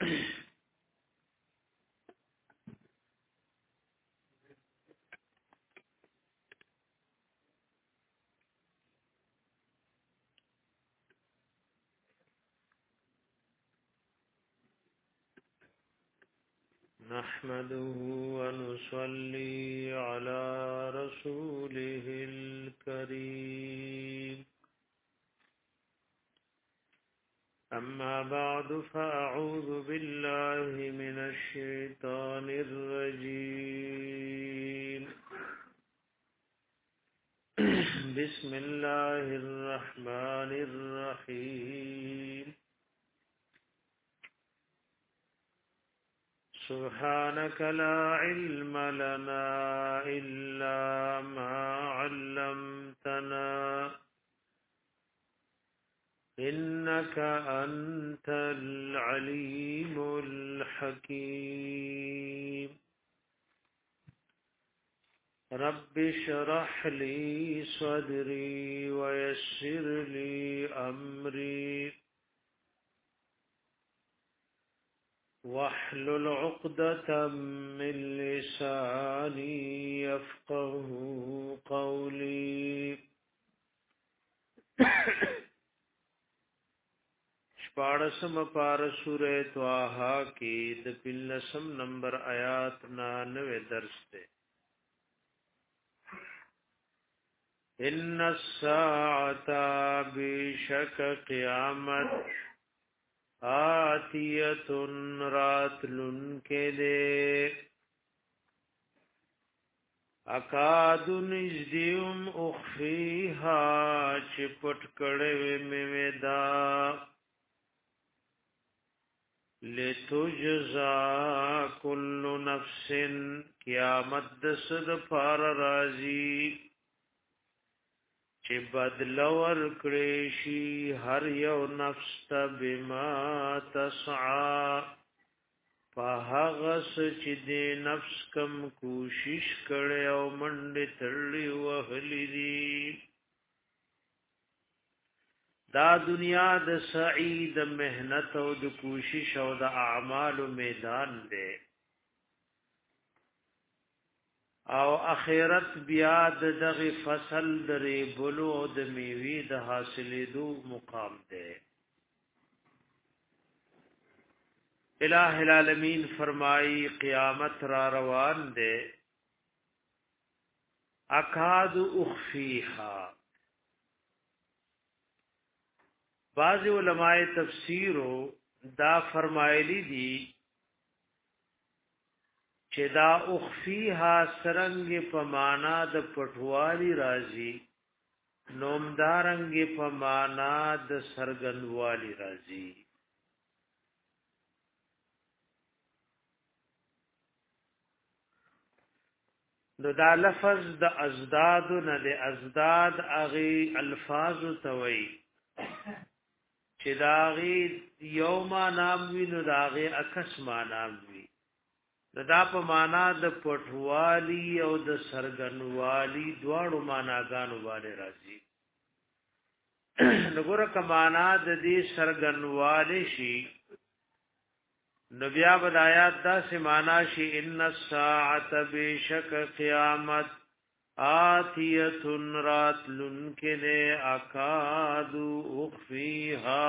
نحمده ونصلي على رسوله الكريم أما بعد فأعوذ بالله من الشيطان الرجيم بسم الله الرحمن الرحيم سبحانك لا علم لنا إلا ما علمتنا إنك أنت العليم الحكيم رب اشرح لي صدري ويسر لي أمري واحلل عقدة من لساني يفقه قولي شپاڑسم پار سورہ طه کی د پلسم نمبر آیات 99 درس تے ان الساعة بشک قیامت آتیت راتلن کے دے اکاد نجدیم اخفیها چپٹ کڑوی میدا لتجزا کل نفس قیامت دسد پار رازی چه بدلور کریشی هر یو نفس تا بما تسعا فهغس چه دی نفس کم کوشش کڑی او منڈ ترلی وحلی دی دا دنیا د سعید مهنت او د کوشش او د اعمال میدان دی او اخرت بیا د دغه فصل درې بلو د میوي د حاصلېدو مقام دی الہ العالمین فرمائی قیامت را روان دی اکاد اخفیها بعض علماء تفسیرو دا فرمایلی دی چې دا اخفیها سرنګ په معنا د پټوالی راځي نومدارنګ په معنا د سرګنوالی راځي نو دا لفظ د ازداد نه د ازداد اغي الفاظ توي چې داغي یوما نام وی نو داغي اکس ما نام وی دا په معنا د پټوالی او د سرګنوالی دواړو معناګانو باندې راځي نګوره کمانا د دې سرګنوالی شي نو بیا بدایات دا سمانا شي ان الساعه بشک قیامت آتیت راتلن کنے اکادو اخفیها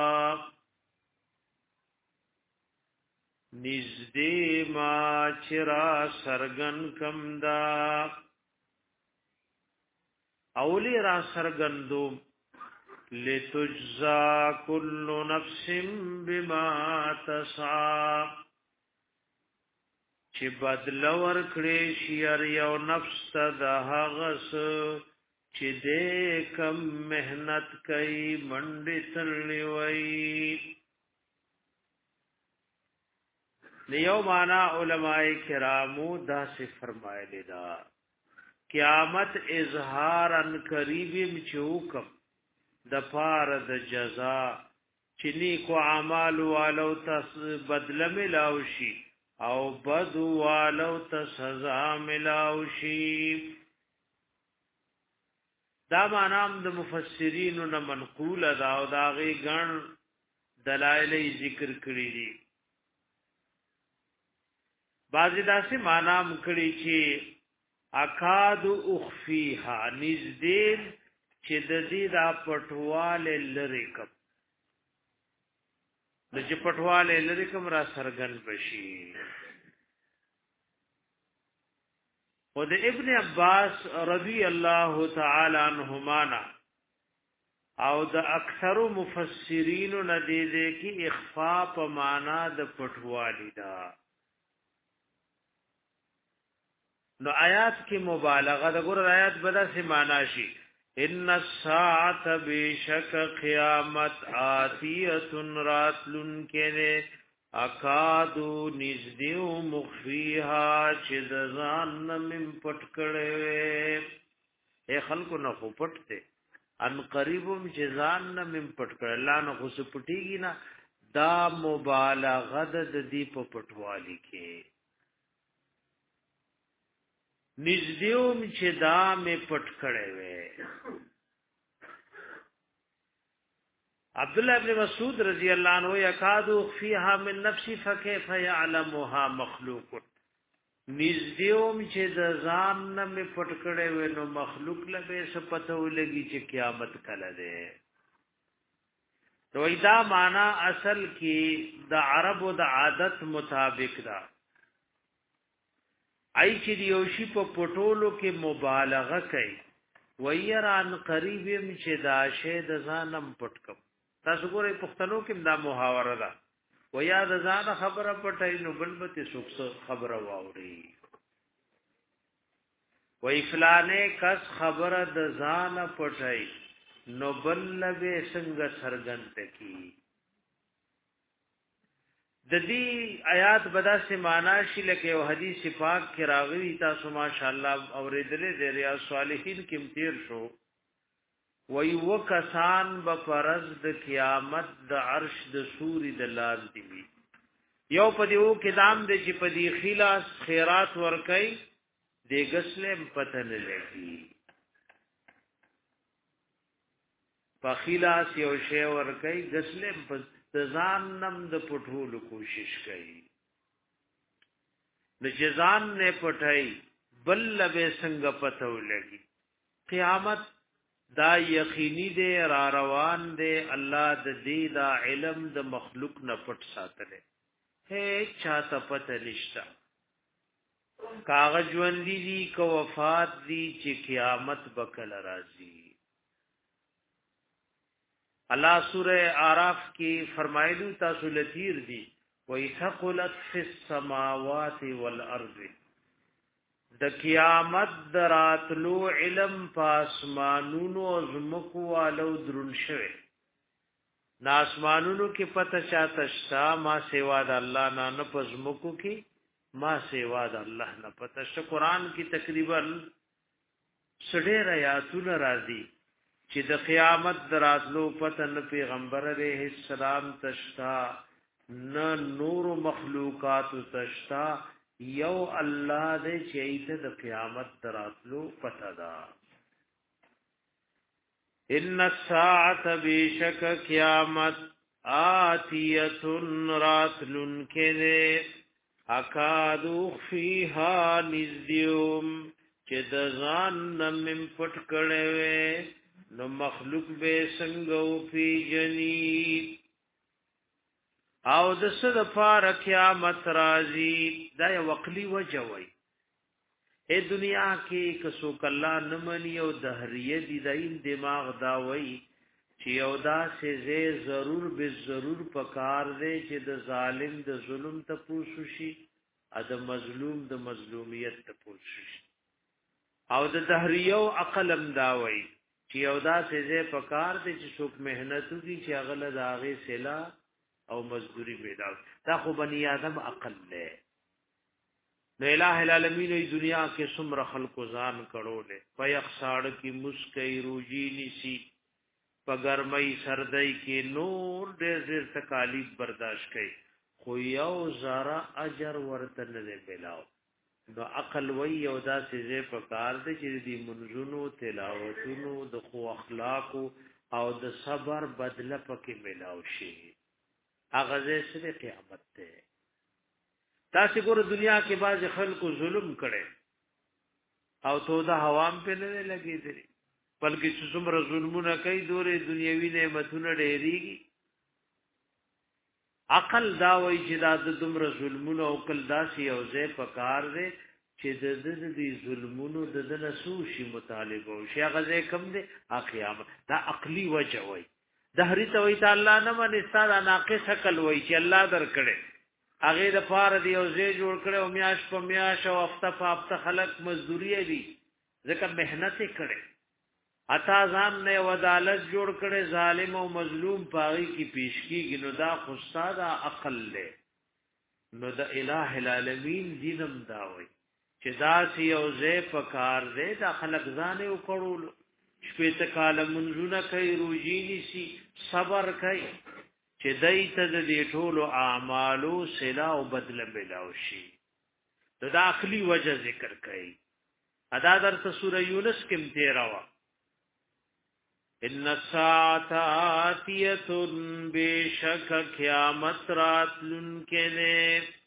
نزدی ما چرا سرگن کم دا اولی را سرگندو لتجزا کل نفس بما تسعا چې بدلور کړي شیر یو نفس ته د هغس چې دې کم مهنت کوي منډې تللی وي لیو معنا علماء کرامو دا سے فرمایلی دا قیامت اظهارن قریبم چوکم د پار د جزا چنی کو اعمال والو تس بدل ملاوشي او بد والو ته سزا ملاوشي دا معنام د مفسرین نه منقول دا او داغه ګڼ دلایل ذکر کړی دي بعضی داسې معنا مکړي چې اکاد اخفیها نزدې چې د دې دا پټواله لری کم د چې پټواله لری کم را سرګن بشي. او د ابن عباس رضی الله تعالی عنهما او د اکثر مفسرین ندیده کی اخفاء په معنا د پټوالی دا. نو آیات کی مبالغه د ګور آیات بدا سی معنا شي ان الساعه بشک قیامت آتیه راتلن کینه اکادو نزدیو مخفیها چې د ځان نم پټ کړي اے خلکو نه خو پټته ان قریبم چې ځان نم پټ کړي الله نه خو پټیږي نه دا مبالغه د دې په پټوالي کې نزدیوم چې دا مې پټ کړي وې. عبد الله ابن مسعود رضی الله عنه یکادو فیها من نفسی فکیف یعلمها مخلوق نزدیوم چې د ځان نه مې پټ کړي وې نو مخلوق له څه پته ولګي چې قیامت کله ده. نو دا معنا اصل کې د عربو د عادت مطابق ده ای چې دیوشي په پټولو کې مبالغه کوي ويران قریبم چې دا شه د ځانم پټکم. تاسو ګورئ پښتنو کې دا محاوره ده ویا د ځان خبره پټای نو بل به څوک خبره واوري وای فلانه کس خبره د ځان پټای نو بل به څنګه سرګنت کی. د دې آیات بدا سے معنا شي لکه او حدیث پاک کې راغلی تاسو ماشاءالله اوریدلې د ریاض صالحین کې تیر شو وی وکسان بفرض د قیامت د عرش د سوري د لاس دی یو په دیو کې دام د چې په دی خلاص خیرات ورکي د غسل پتن لګي په خلاص یو شی ورکي غسل ځان نم د پټولو کوشش کوي د جزان نه پټای بل به څنګه پته ولګي. قیامت دا یقیني دی را روان دی الله د دې دا علم د مخلوق نه پټ ساتل هیڅ چاته پته نشتا کاغذ ژوندۍ دي کو وفات دي چې قیامت بکل راځي. الله سورہ اعراف کې فرمایلو تاسو لثیر دي وَيَثَقُلَتْ فِي السَّمَاوَاتِ وَالْأَرْضِ د قیامت دراتلو علم پاسمانونو زمکو والو درون شوه ناسمانونو کې پته چاته شتا ما سیوا د الله نه پزمکو کې ما سیوا د الله نه پته ش. قرآن کې تقریبا سډېر آیاتونه راځي چې د قیامت دراتلو پته نه پیغمبر علیہ السلام تشتا نه نور مخلوقات تشتا یو الله دې چې ایت د قیامت دراتلو پته دا. ان الساعه بشک قیامت آتیه راتلن کله اکادو فیها نزدیوم چې د ځان نم پټ کړي نو مخلوق به څنګه او پی جنی او د صد فار قیامت راځي دا یو عقلی وجوي اے دنیا کې کسو کلا نمنی او دهریه دي دایم دماغ دا وای چې یو دا سه ضرور به ضرور پکار دی چې د ظالم د ظلم ته پوښو شي ا د مظلوم د مظلومیت ته پوښو شي او د دهریه او عقلم دا وای چې یو دا سه پکار دی چې څوک مهنت کوي چې اغله داغه سلا او مزدوری پیدا دا خو بنی آدم عقل له نو الہ العالمین ای دنیا کې څومره خلق ځان کړو له پيخساړ کی مسکای روجی نسی پګرمای سردای کې نور ډېر تکالیف برداشت کړي خو یو زرا اجر ورته نه ملاو نو عقل وی یو دا سیزه په کار دی چې دی منځونو تلاوتونو د خو اخلاق او د صبر بدله پکې ملاو شي هغه زه سره قیامت ته تاسو ګور دنیا کې باز خلکو ظلم کړي او تو دا حوام په نه لګېدل بلکې چې څومره ظلمونه کوي دورې دنیوي نعمتونه ډېریږي عقل دا وایي چې دا د دومره ظلمونو او کل داسې او ځای په کار دی چې د دې ظلمونو د نسو شي مطالبه او شي غزه کم دی قیامت دا عقلی وجه وایي دهری ته وایي تعالی نه باندې ستاره ناقص عقل وایي چې الله درکړي هغه د پاره دی او ځای جوړ کړي او میاش په میاش او هفته په هفته خلق مزدوري دي ځکه مهنت کړي اتا ځان نه عدالت جوړ کړي ظالم او مظلوم پاغي کی پیشکیږي نو دا خو ساده عقل له نو د الٰه العالمین دینم دا وایي چې دا سی او زه په کار دې دا خلق ځان یو کړول شپې ته کال منځونه کوي روزي نيسي صبر کوي چې دای ته د دې ټولو اعمالو صلا او بدله ملاو شي دا عقلی وجه ذکر کوي ادا درته سوره یونس کې متیراوا ان الساعه اتیه بشک قیامت راتلن کله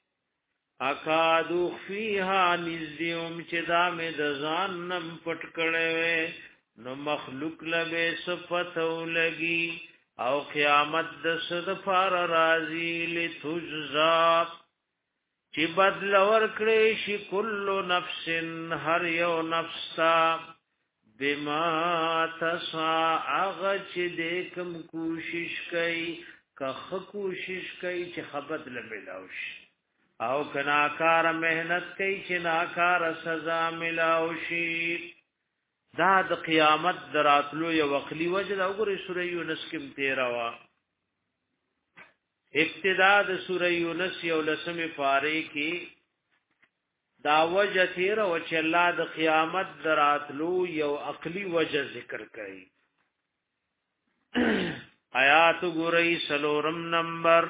اکادو فیها نزدیوم چې دا مې د ځان نم پټ کړې نو مخلوق لبه صفتو لګي او قیامت د صد فار راضی لتجزا چې بدل ورکړې شي کل نفس هر یو نفسا بما تسعى چې دې کوم کوشش کوي که کوشش کوي چې خبر لملاوش او کناکار مهنت کوي چې ناکار سزا ملاوشي دا د قیامت دراتلو یو عقلی وجه دا وګورئ سوره یونس کې 13 وا ابتدا د سوره یونس یو لسمه پاره کې دا وجه 13 او چې الله د قیامت دراتلو یو عقلی وجه ذکر کړي آیات ګورئ سلورم نمبر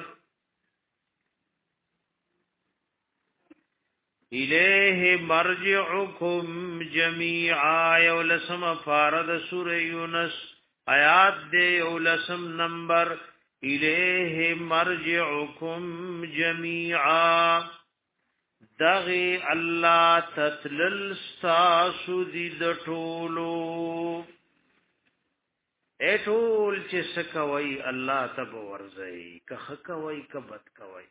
الیه مرجعکم جميعا یولسم فارد سوره یونس آیات دے یولسم نمبر الیه مرجعکم جميعا دغی اللہ تتلل ستاسو دی دٹولو اے ټول چې سکوي الله تب ورزي که کوي که بد کوي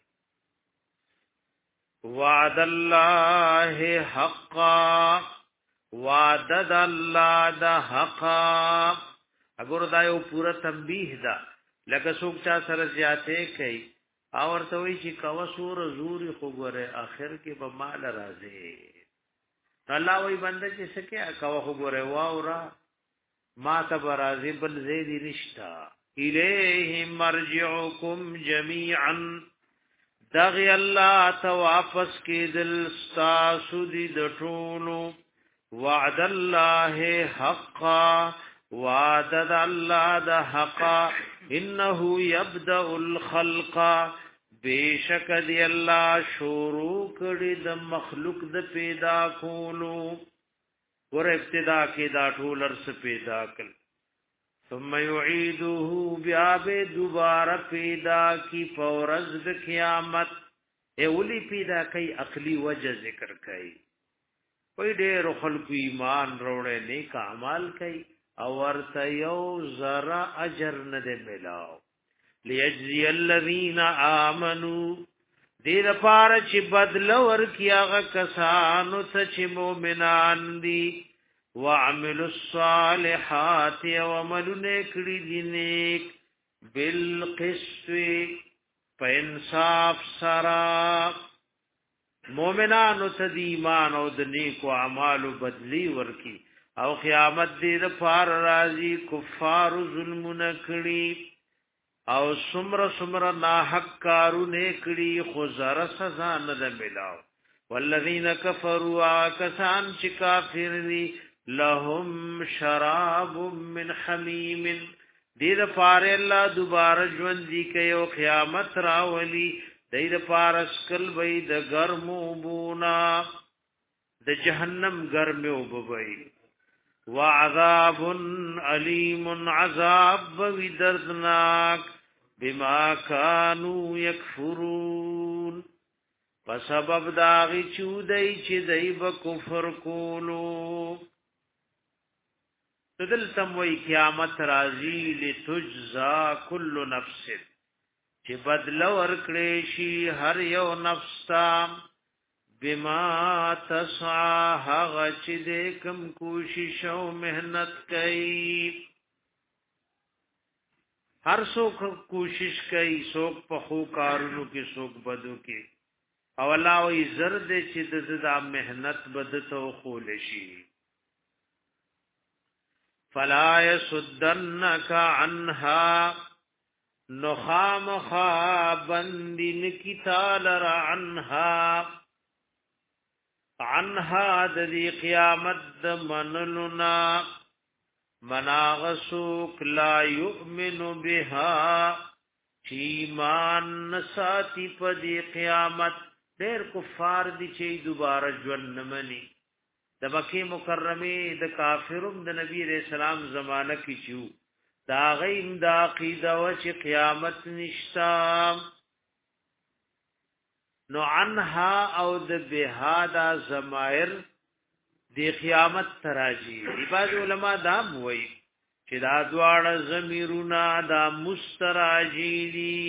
وعد الله حقا وعد الله د حقا اگر دا یو پورا تنبیه ده لکه څوک چا سره زیاته کوي او ورته وی چې کوا سور زوري خو ګره اخر کې به مال راځي الله وی بنده چې سکه کوا خو ګره واورا ما ته راځي بل زیدی رشتہ الیه مرجعکم جميعا دغی اللہ تا واپس کی دل ستاسو دی دٹولو وعد اللہ حقا وعد اللہ دا حقا انہو یبدأ الخلقا بیشک دی اللہ شروع کری دا مخلوق دا پیدا کولو ور ابتدا کی دا ٹولر سے پیدا کل ثم يعيده بیاب دوبارہ پیدا کی فورز د قیامت اولی پیدا کئی عقلی وجہ ذکر کئی کوئی ډېر خلق ایمان وروړي نیک اعمال کئی او ورته یو ذرا اجر نه دی ملاو ليجزي الذين امنوا دې لپاره چې بدل ورکیاغه کسانو ته چې مؤمنان دي وعملوا الصالحات وعملوا کړي دي نیک بالقسط فانصاف سرا مؤمنانو ته د ایمان او د نیکو اعمالو بدلی ورکی او قیامت دې د فار راضي کفار ظلم نکړي او سمر ناحق کارونه کړي خو زره سزا نه ملاو والذین کفروا کسان چې کافر دي لهم شراب من حمیم دې د فار الله دوباره ژوند دي کوي او قیامت راولي دې د فارس کل وې د ګرمو بونا د جهنم ګرمو بوي وعذاب علیم عذاب ودردناک بما كانوا يكفرون په سبب داغي چودای چې دای به کفر کولو تدل تم وی قیامت راځي لتجزا کل نفس چې بدل ورکړي شي هر یو نفس تام بما تسعى هغه چې دې کوم کوشش او مهنت کوي هر څوک کوشش کوي څوک په خو کارونو کې څوک بدو کې او الله وی زرد چې د مهنت بدته خول شي فلا يسدنك عنها نخام خابندن کی تالر عنها د دې قیامت د منلنا مناغسوک لا یؤمن بها چیمان نساتی پا دی قیامت دیر کفار دی چی دوباره جون نمانی د مکی مکرمی د کافرم د نبی علیہ السلام زمانہ کی چیو دا غیم دا قیده و چی قیامت نشتا نو عنها او د بها دا زمائر دی قیامت تراجی بعض علماء دام وی چې دا دواړه ضمیرونه دا مستراجی دی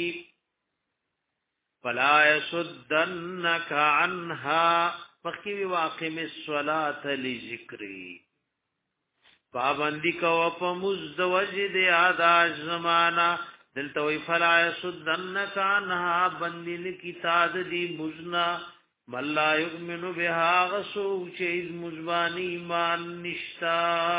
فلا يسدنك عنها مخکی واقم الصلاة لذکری پابندی کو په مزدوجد ادا زمانہ دلته وی فلا يسدنك عنها بندل کتاب دی مزنا ملا یؤمن بها غسو چیز مزبانی ایمان نشتا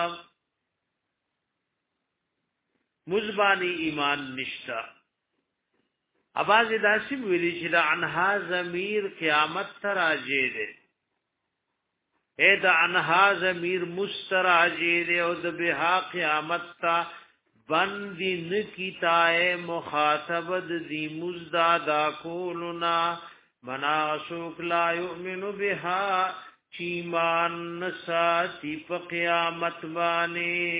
مزبانی ایمان نشتا اباز داسم ویلی چې دا عنها ضمیر قیامت تراجه ده اے دا عنها ضمیر مستراجه ده او د بها قیامت تا بندی نکیتائے مخاطبت دی مزدادا کولنا مناسوک لا یؤمن بها چیمان نساتی پا قیامت بانی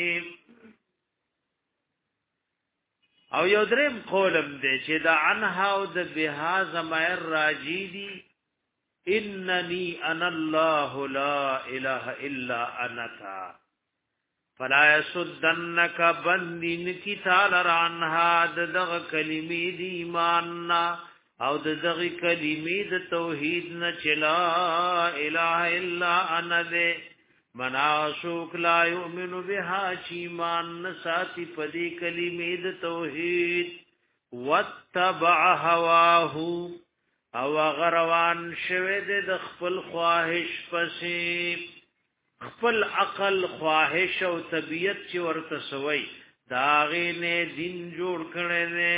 او یو درم قولم دے چې دا عنها او د بها زمائر راجی دی اننی انا الله لا اله الا انتا فلا يسدنك بندین کی تعالی عنها دغ کلمی دی ایماننا او دغ کلمی د توحید نه چلا اله الا انا دے مناسوک لا یؤمن بها چیمان نساتی پدی کلمی د توحید واتبع هواه او غروان شوه د خپل خواهش پسې خپل عقل خواهش او طبیعت چې ورته سوی داغه نه دین جوړ کړي نه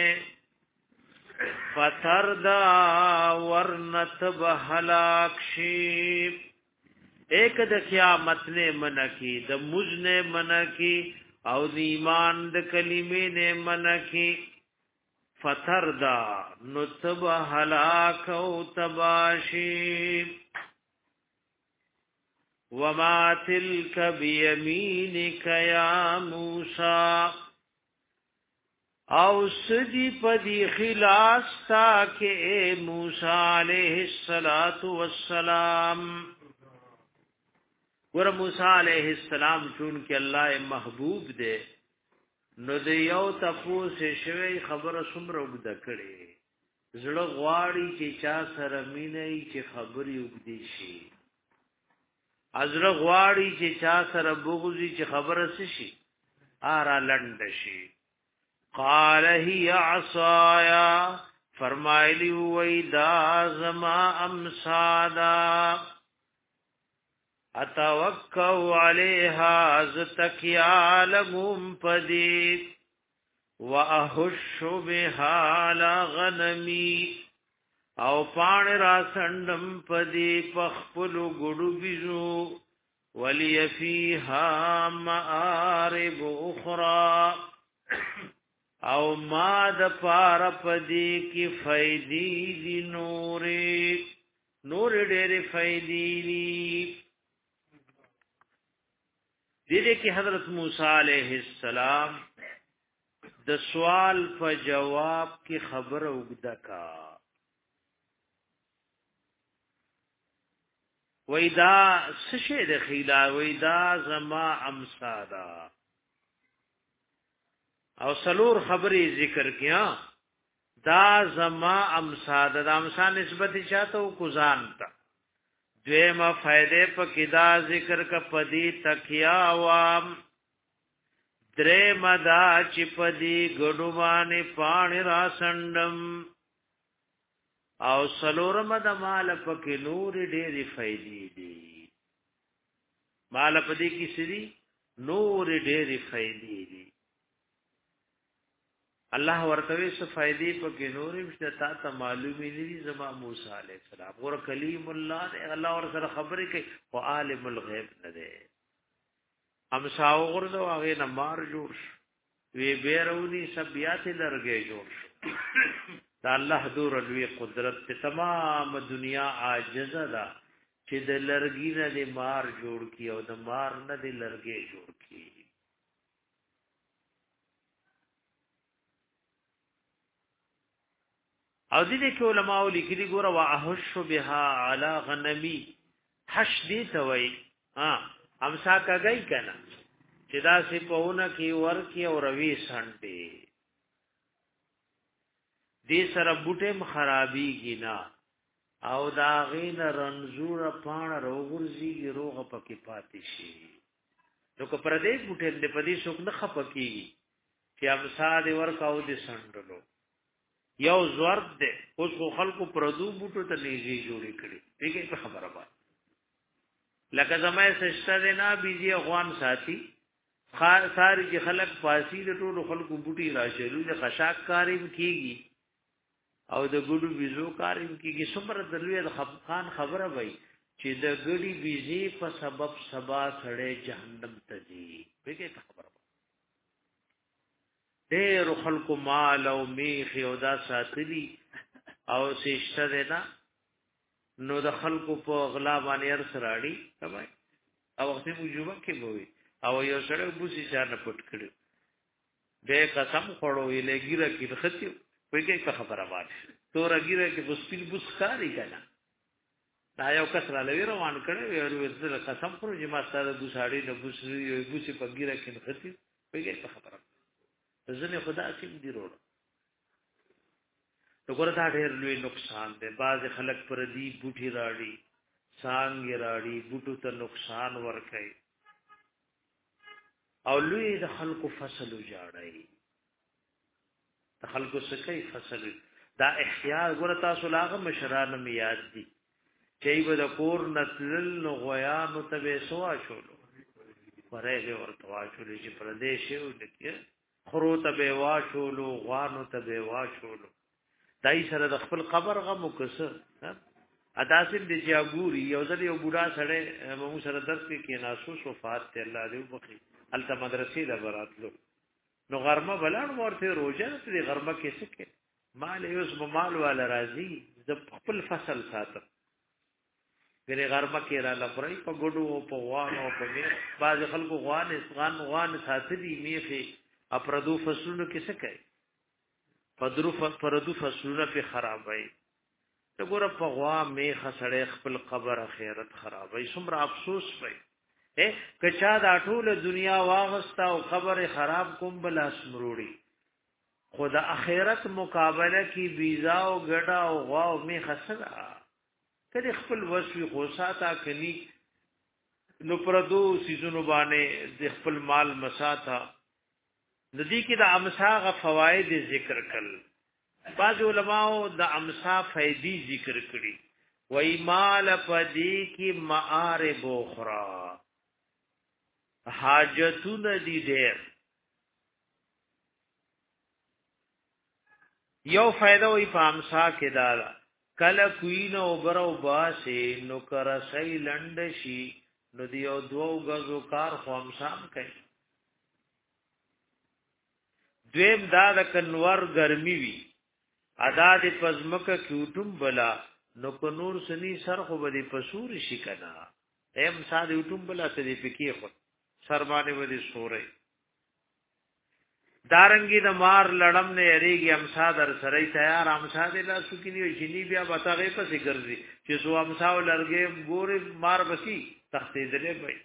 فتردا ورنت بهلاک شي ایک د قیامت نے منکی د مز نے منکی او د ایمان د کلمې نے منکی فتردا نتب هلاک او تباشی وما تلك بيمينك يا موسى او سدی پدی خلاص تا کہ اے موسی علیہ الصلات والسلام ور موسی علیہ السلام چون کہ اللہ محبوب دے نو د یو تاسو شوی خبره سمره وګد کړي زړه غواړي چې چا سره مینه چې خبري وګدي شي ازړه غواړي چې چا سره بغضی چې خبره شي آرا لند شي قال هي عصایا فرمایلی وای دا زما امسادا اتوکو علیها زتکیا لغم پدی واحش بها لغنمی او پان را سندم پدی پخپلو گڑو بیزو ولی فیها معارب اخرى او ما د پار پدی کی فیدی دی نور ډېر فیدی دی دیدے کہ حضرت موسی علیہ السلام د سوال په جواب کی خبر وګدا کا وېدا سشه د خیلا وېدا زما امسادا او سلور خبرې ذکر کیا دا زما امسادا د امسا نسبت چاته کو ځان تا دویمه فائدې په کدا ذکر ک پدی تکیا عوام درې مدا چې پدی ګډو باندې پانی را سندم او سلورم د مال پکې نور ډېری فائدې دي مال پدې کې سری نور ډېری فائدې دي الله ورته څه فائدې پکې نور مشته تا معلومي دي زما موسی عليه السلام ور کلیم الله الله ور سره خبرې کوي او عالم الغیب نه ده امساو غرزو هغه نه مار جوړ وی بیرونی سبيات لرګي جوړ دا الله دور لوی قدرت ته تمام دنیا عاجزه ده چې د لرګي نه د مار جوړ کی او د مار نه د لرګي جوړ کی او دې کې علماء لیکلي ګوره واحش بها علی غنمی حش دې توي امسا کګی کنه چې دا سی پهونه کې ورکی او روي سانټي دې سره بوټه خرابيږي نه او دا غین رنزور پان روغورځي روغ پکې پاتې شي نو کو پر دې بوټه دې پدې څوک نه خپکی چې امسا دې ورکاو دې سانټلو یو زورد دې اوس خو خلکو پردو بوټو ته نيږي جوړې کړي دې په خبره باندې لکه زمای سشتره نه بيزي افغان ساتي ساری چې خلک فاسی د ټولو خلکو بوټي راشلو د خشاک کاریم کیږي او د ګډو بيزو کاریم کیږي څومره دلوي د خفقان خبره وای چې د ګډي بيزي په سبب سبا سړې جهنم ته ځي دغه خبره ډېر خلکو مال او میخ او دا ساتلی او سشتره نه نو د خلکو په غلا باندې ار سراړي تمای او وخت موجوبه کې وي او یو سره بوسي ځان پټ کړو دې قسم خورو یې لګیره کې ختی وای کې خبره وایي تور ګیره کې بوسپیل بوس کاری کنه دا یو کس را لوي روان کړي یو ورته قسم خورو چې ما ستاره بوساړي نه بوسري یو بوسي په ګیره کې ختی وای کې خبره ځنه خدا سیم دی وروړه وګوره دا ډېر لوی نقصان دی باز خلک پر دې بوټي راړي سانګ راړي بوټو ته نقصان ورکړي او لوی د خلکو فصل وجاړي د خلکو سکه فصل دا احیاء ګوره تاسو لاغه مشران میاد دي چې به د کور نتل نو غیا متبه سوا شولو پرېږه ورته واچولې چې پردیش یو دکې خرو ته به واچولو غوانو ته به واچولو دای سره د خپل قبر غم وکړه اداسم دي جاګوري یو ځل یو بوډا سره مو سره درس کې ناسو وفات ته الله دې وبخي الته مدرسې له براتلو نو غرمه بلان ورته روزه دې غرمه کې سکه مال یوس مال والا راضي د خپل فصل ساتم ګره غرمه کې را لپاره په ګډو او په وانو په می باز خلکو غوان ساتلي میخي اپردو فصلونو کې سکه پردو فصلونه په خرابای ته ګوره په غوا میخ سړی خپل قبر خیرت خرابای څومره افسوس وای کچا دا ټول دنیا واغستا او قبر خراب کوم بل اسمروړي خدا اخرت مقابله کی ویزا او ګډا او غوا او میخ سره کله خپل وسوي غوساتا کني نو پردو سيزونو باندې د خپل مال مساتا ندی کې د امساغه فواید ذکر کړل بعض علماء د امسا فائدې ذکر کړي وای مال پدې کې معارب اخرى حاجتون دي ډېر یو فائدہ وای په امسا کې دا کله کوین او برو باسه نو کر سې لند شي نو دیو دوو غزو کار خو امسام کوي دویم دا د کنور ګرمي وی ادا د پزمکه کیوټم بلا نو کو نور سني سر خو به پسور شي کنا ایم ساده یوټم بلا ته دی پکې خو سر باندې ودی سورې دارنګي د مار لړم نه یریږي امسا در سره تیار امسا د لاسو کې نیو جنی بیا بتاغه پسې ګرځي چې سو امسا ولرګي ګوري مار بسی تختې دلې وای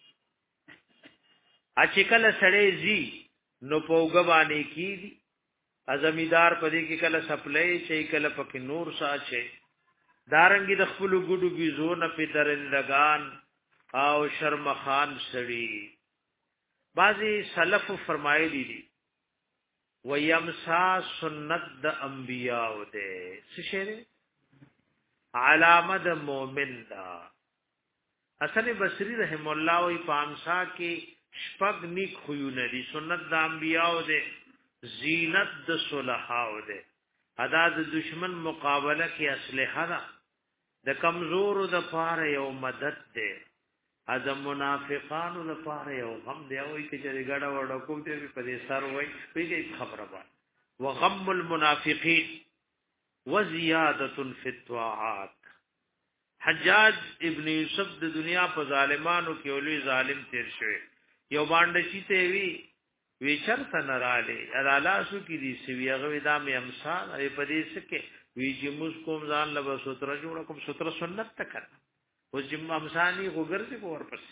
اچکل سړې زی نو پوګ باندې کیږي ازمیدار پدې کې کله سپلې چې کله پکې نور ساچې دارنګي د خپل ګډو بيزو نه پدرندگان او شرمخان سړي بعضي سلف فرمایلی دي ويمسا سنت د انبیاء ده څه شی علامه د مؤمن دا حسن بصری رحم الله وی پامسا کې شپږ نیک خوونه دي سنت د انبیاء ده زینت د صلحاء ده ادا د دشمن مقابله کې اسلحه ده د کمزورو د پاره یو مدد ده ادم منافقانو د پاره یو غم دی او کې چې ګډه وړه کوم دې په دې سر وای پیږي خبره وای وغم المنافقین وزیاده فی الطاعات حجاج ابن یوسف د دنیا په ظالمانو کې اولي ظالم تیر شوی یو باندې چې ته وی چرته نراله علالاسو کې دي سی هغه دا مې امثال ای په دې سکه وی چې موږ کوم ځان له ستر جوړ کوم ستر سنت تکړه او جم امسانی وګرځي ور پس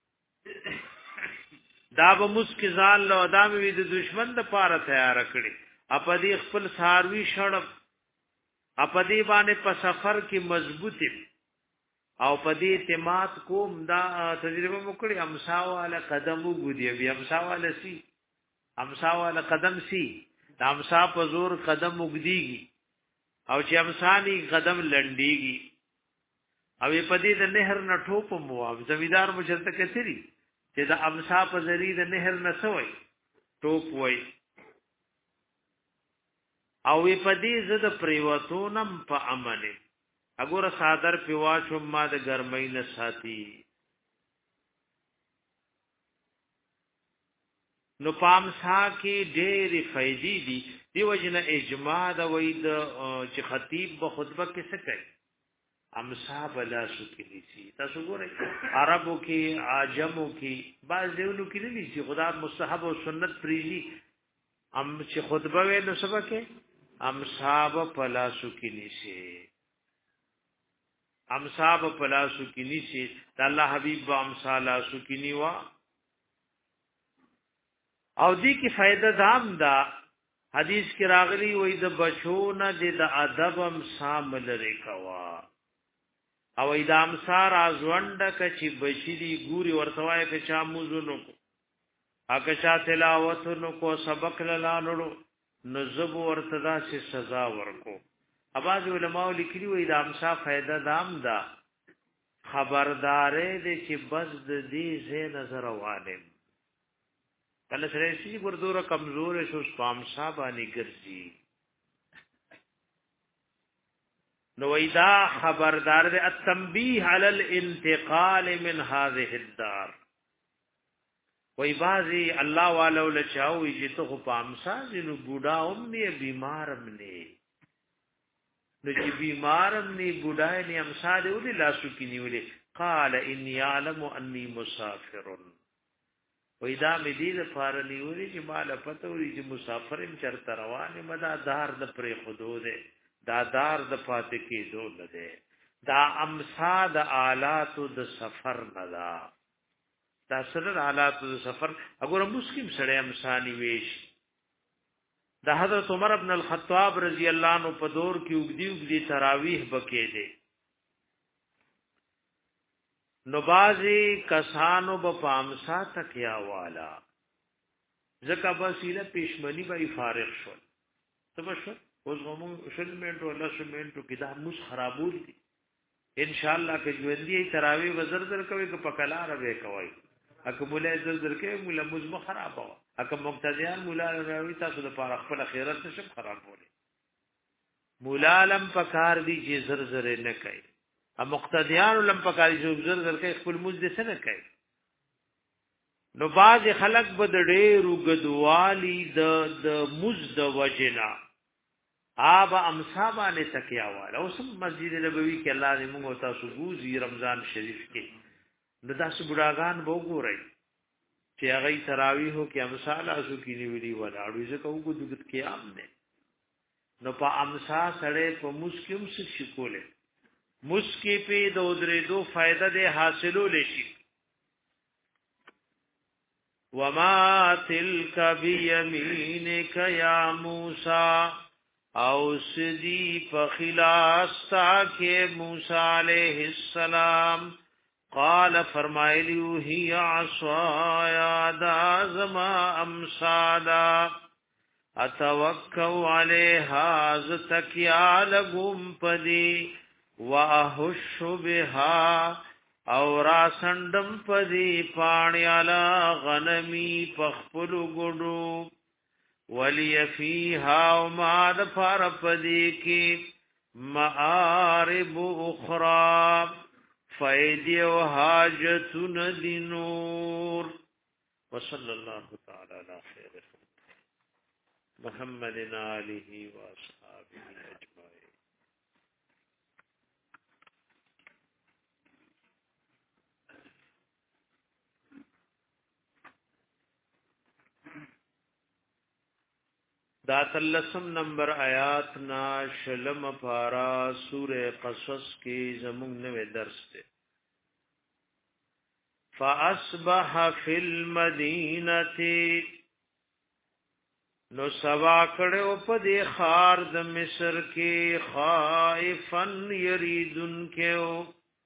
دا به مسکزان له ادم وی د دشمن د پاره تیار کړي اپدی خپل ساروی شړب اپدی باندې په سفر کې مضبوطی او پدی اعتماد کوم دا تجربه وکړي امساواله قدم وګدی بیا امساواله سی امساواله قدم سی دا امسا په زور قدم وګدیږي او چې امسانی قدم لنډیږي او په دې د نهر نه ټوپ مو او زمیدار مجرد کثری چې د امسا په ذریعہ د نهر نه سوی ټوپ وای او په دې زده پریوتونم په امنه اګوره صادر پیواچو ما د ګرمۍ نه ساتي نو پامسا کې ډېری فائدې دي دیو جن اجماع د وید چې خطیب په خطبه کې څه کوي امسا بلا سکلی سی تاسو ګورئ عربو کې عجمو کې بعض دیونو کې نه دي خدا مستحب او سنت پریزي چې خطبه وې نو سبا کې امسا بلا سکلی سی امسا بلا سکلی سی د الله حبيب با امسا لا سکلی وا او دی کی فائدہ دام دا حدیث کی راغلی وې د بچو نه د ادب سامل لري کوا او ایدام سار ازوند کچی بشری ګوري ورتوای په چا موزونو کو اګه چا تلاوت نو کو سبق لالانو نزب ورتدا سے سزا ورکو اباظ علماء لیکلی وې ایدام سا فائدہ دام دا خبردارې دې چې بس د دې زه نظر والم کله سره شي ګردوره کمزور شو سپام صاحب باندې ګرځي نو ایدا خبردار دے التنبیه علی الانتقال من هذه الدار وای بازی الله والو لچاوی چې ته په امسا جنو بوډا هم نه بیمارم نه نو چې بیمارم نه بوډا نه امسا دې ولې لاسو کې نیولې قال انی علم انی مسافر وای دا مې دې لپاره نیولې چې مال پته وي چې مسافرم چرته روانه مدا دار د پرې خودو ده دا دار د پاتې کېدو نه ده دا امسا د آلات د سفر نه ده دا سره آلات د سفر وګوره مسلم سره امسانی ویش د حضرت عمر ابن الخطاب رضی الله عنه په دور کې وګدي تراویح بکې ده نو بازي کسانو په پامسا تکیا والا زکه بسیله پېشمنی به فارغ شو تبشر اوس غمو شلمنټو الله شلمنټو کې دا موس خرابول دي ان شاء الله کې ژوندۍ تراوی وزر در کوي که پکلا روي کوي اګه مولا زر در کوي مولا موز مخ خراب و اګه مقتدیان مولا راوي تاسو د پاره خپل خیرت نشم خرابولې مولا لم پکار دي چې زر زر نه کوي ا مقتدیان لم پکار دي چې زر زر کوي خپل موز دې نه کوي نو باز خلق بد ډېر وګدوالي د موز د وجنا آبا امصابا نے تکیا والا اوس مسجد نبوی کې الله دې موږ تاسو ګوزي رمضان شریف کې نو تاسو بډاګان وګورئ چې هغه تراویح کې امثال اسو کې نیولي ولاړو ځکه وګورئ د قیام نه نو په امسا سره په مسکم څه شکوله مسکی په د درې دو فائدہ ده حاصلو لشي وما تلك بيمينك يا موسى او سدی په خلاص کې موسی عليه السلام قال فرمایلیو هي عصایا دا زما امسادا اتوکو علیها زتکیا لگم پدی واهش بها او را سندم پدی پانی علا غنمی پخپلو گڑو ولی فیها وماد فار پدی کی معارب اخرى فائدی و حاجتن دی نور وصلی اللہ تعالی علی خیر محمد آلہ و اصحابہ اجمعین. دا تلسم نمبر آیات نا شلم پارا سورہ قصص کی زمون نوے درس تے فاصبح فی المدینہ نو سوا کڑو پا دی خار د مصر کی خائفن یریدن کیو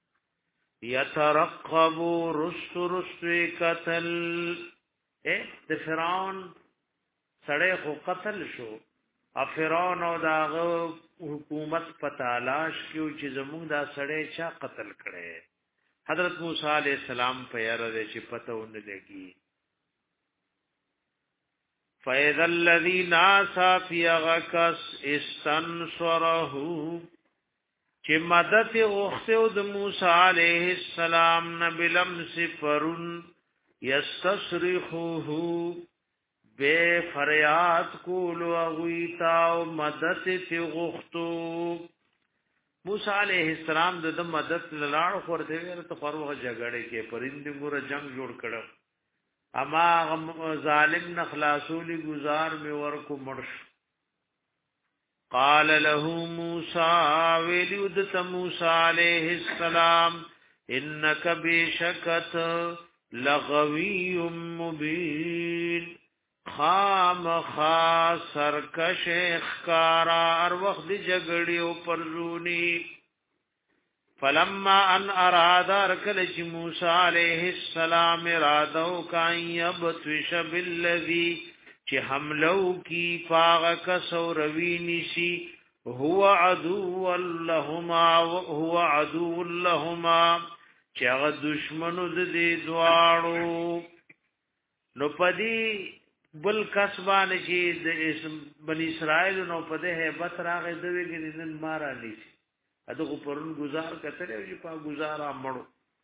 یترقبو رست قتل د فرعون سړی خو قتل شو افرعون او داغه حکومت په تلاش کې چې زموږ دا سړی چا قتل کړي حضرت موسی علیہ السلام په یاره چې پته ونه لګي فَإِذَا الَّذِي نَاسَ فِي غَكَسْ اسْتَنْصَرَهُ چې مدد غوښته د موسی علیہ السلام نبلمس پرون یستصرخه بے فریاد کولو اغویتا و مدد تی غختو موسیٰ علیہ السلام د مدد للاړ خورته ویل ته خروغه جګړه کې پرند ګور جنگ جوړ کړو اما ظالم نخلاصولی گزار می ورکو مرش قال له موسی ویلود موسی علیہ السلام انک بشکت لغوی مبین خام خاص سرکش اخکارا ار وقت جگڑی او پرزونی فلما ان اراد ارکلچ موسی علیہ السلام ارادو کان یبتوش بالذی چی حملو کی پاغ کسو روینی سی هو عدو لهما چی اغا دشمنو دی دوارو نو پدی بل کسبان چې د بنی اسرائیل نو په ده hebat راغې دوی کې نن مارا نشي اته پرون گزار کتل او چې په گزارا مړو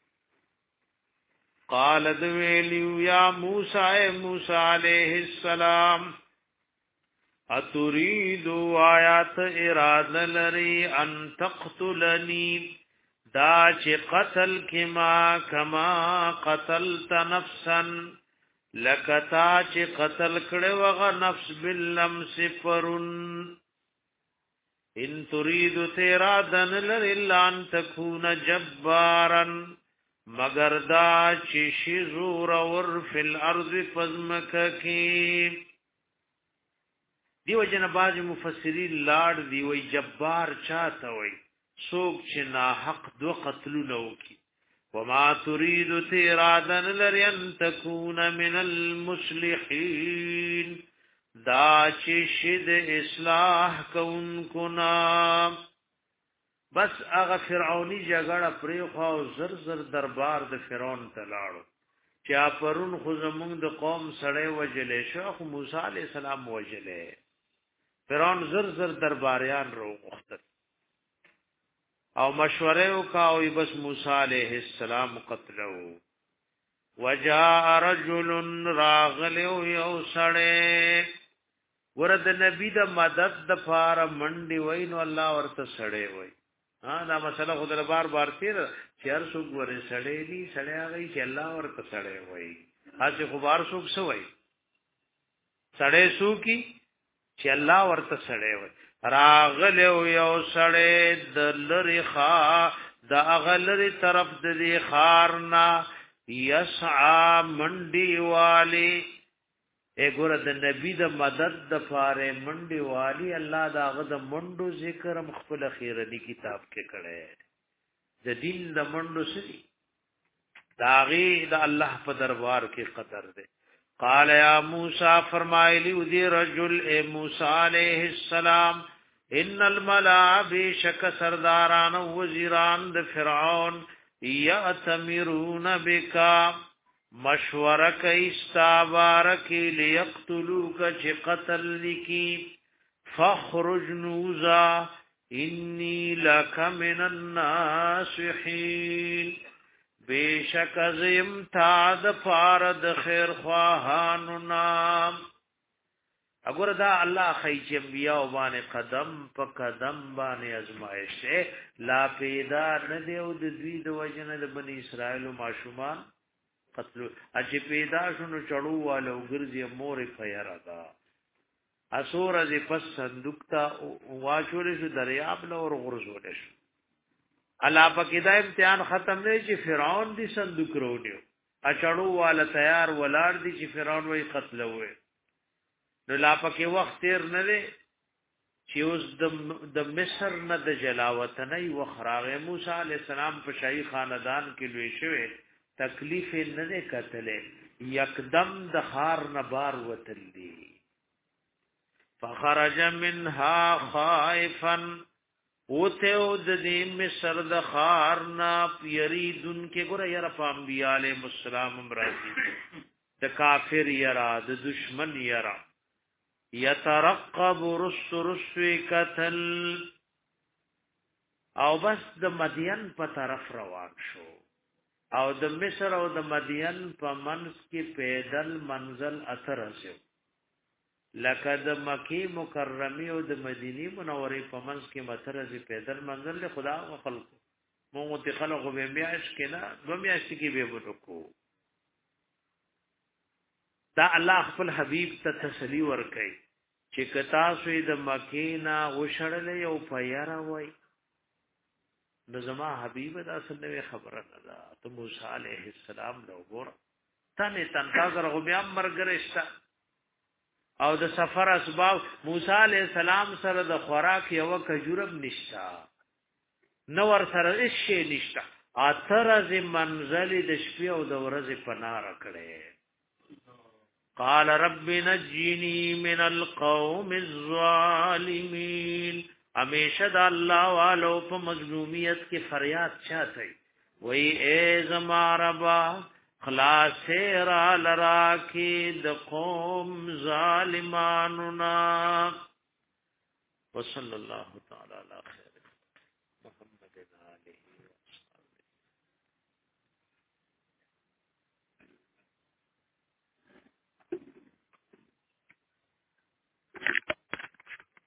قال ذویلیو یا موسی علیہ السلام اتريد آیات اراده لري ان تقتلنی دا چې قتل کما قتلت نفسا لکتا چې قتل کړي وغه نفس باللمس پرون ان تريد تیرا دن لر الا ان تكون جبارا مگر دا چې شزور ور فی الارض فزمک کی دیو جن باج مفسرین لاړ دی وی جبار چاته وی سوک چې نا حق دو قتلونو کی وما تريد تیرادن لرین تکون من المصلحین دا چې شد اصلاح کون کنا بس هغه فرعونی جګړه پرې خو زر دربار د فرعون ته لاړو چې پرون خو زمونږ د قوم سړی وجلې شو خو موسی علی السلام وجلې فرعون زر درباریان روغخت او مشوره وکاو بس موسی علیہ السلام قتلو وجاء رجل راغل یو سړی ورته نبی د مدد د فار منډي وینو الله ورته سړی وای دا مسله خدای بار تیر چیر سو ګورې سړی دی سړی هغه چې الله ورته سړی وای هڅه خبر سوک سوی سړې سو کی چې الله ورته سړې وي راغل یو سړې د لری خا د اغلری طرف د دې خارنا یسعا منډي والی اګور د نبی د مدد د فاره منډي والی الله دا غد منډو ذکر مخفل خیرنی کتاب کې کړه د دین د منډو سری داغي د الله په دربار کې قدر ده قال یا موسی فرمایلی ودی رجل اے موسی علیہ السلام ان الملا بشک سرداران و وزیران د فرعون یاتمرون بک مشوره کوي استابارک لیقتلوک چ قتل لکی فخرج نوزا انی لک من الناصحین بیشک زم تا د فارد خیر خواهانو نام اگر دا الله خیچ انبیاء باندې قدم په قدم باندې ازمایش لا پیدا نه دیو د دوی د وجنه د بنی اسرائیل ماشومان قتل اج پیدا شنو چړو والو ګرځي مور فیردا اسور از پس صندوق تا واچول شو دریاب نور غرزول شو الله پاک دا امتحان ختم نه چې فرعون دی صندوق وروډیو اچړو والا تیار ولاړ دي چې فرعون وای قتل وې نو لا پاک وخت تیر نه دی چې اوس د مصر نه د جلاوت نه یو خراغه موسی علی السلام په شاهي خاندان کې لوي شوی تکلیف نه ده کتلې یکدم د خار نه بار وتل دي فخرج منها خائفا اوته د دې مصر د خار نه یریدن کې ګره یره انبیاء علیهم السلام امراضی د کافر یرا د دشمن یرا یترقب رسل قتل او بس د مدین په طرف روان شو او د مصر او د مدین په منځ کې پیدل منزل اثر شو لکه د مکی مکرمه او د مدینی منورې په منځ کې مترز پیدل منزل له خدا او خلق مونږ ته خلق به میاش کې نه دو میاش کې به وټکو دا الله خپل حبیب ته تسلی ورکړي چې کتا سوی د مکینا وشړلې او پیرا وای نو زما حبیب دا سنوي خبره نه ده ته موسی علیہ السلام له ګور تنه تنتظر غو بیا مرګرشتا او د سفر اسباب موسی علیہ السلام سره د خوراک یو کجورب نشتا نو ور سره شي نشتا اثر از منزل د شپې او د ورځې پناه کړي قال رب نجني من القوم الظالمين ہمیشہ دا اللہ والو په مظلومیت کی فریاد چاہتے وہی اے زما ربا خلاص را لرا کی د قوم ظالماننا وصلی اللہ تعالی علی خیر محمد علیہ